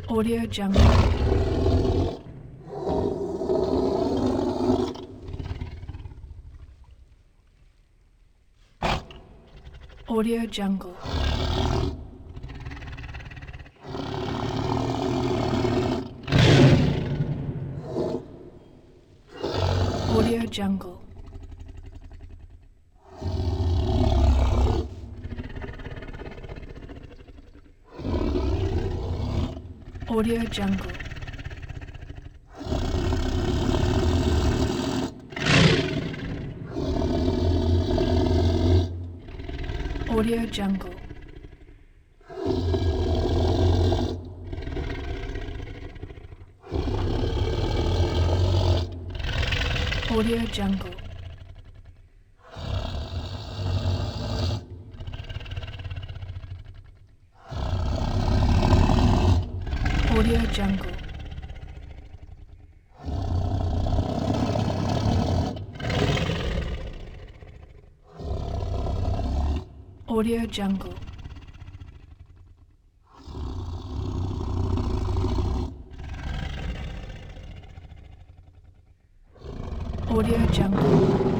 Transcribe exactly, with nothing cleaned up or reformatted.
Audio Jungle. Audio Jungle. Audio Jungle. Audio Jungle. Audio Jungle. Audio Jungle. Audio Jungle. Audio Jungle. Audio Jungle.